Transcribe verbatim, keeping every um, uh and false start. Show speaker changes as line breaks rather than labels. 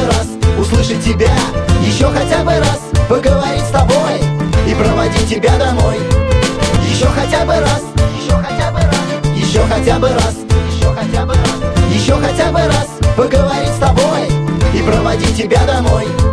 раз услышать тебя, еще хотя бы раз поговорить с тобой и проводить тебя домой. Еще хотя бы раз, еще хотя бы раз, еще хотя бы раз, еще хотя бы раз, еще хотя бы раз поговорить с тобой и проводить тебя домой.